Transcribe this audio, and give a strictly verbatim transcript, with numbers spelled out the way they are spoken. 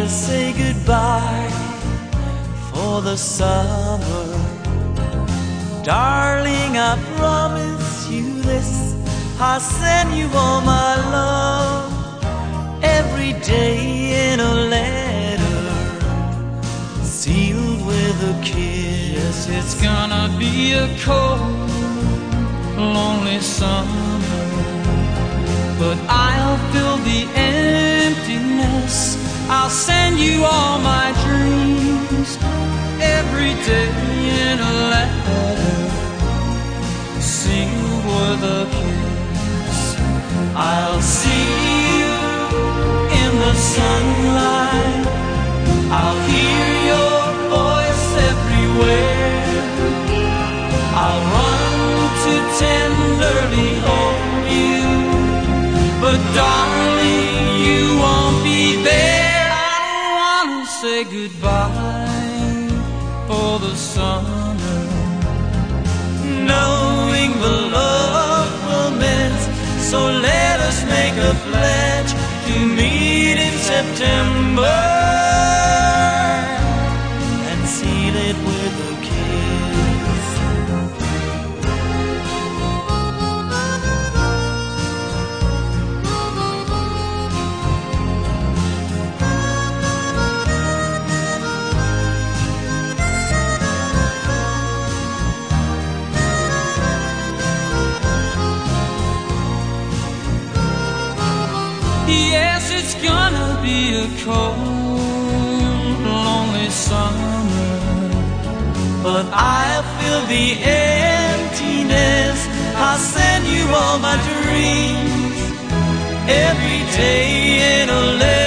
to say goodbye for the summer. Darling, I promise you this, I'll send you all my love every day in a letter sealed with a kiss. Yes, it's gonna be a cold, lonely summer, but I'll fill the emptiness. I'll send you all my dreams every day in a letter sealed with a kiss. I'll see you in the sunlight, I'll hear your voice everywhere, I'll run to tenderly hold you, but darling, you won't be there. I don't wanna say goodbye for the summer, knowing the love we'll miss. So let us make a pledge to meet in September and seal it with a kiss. Yes, it's gonna be a cold, lonely summer, but I'll fill the emptiness. I'll send you all my dreams every day in a letter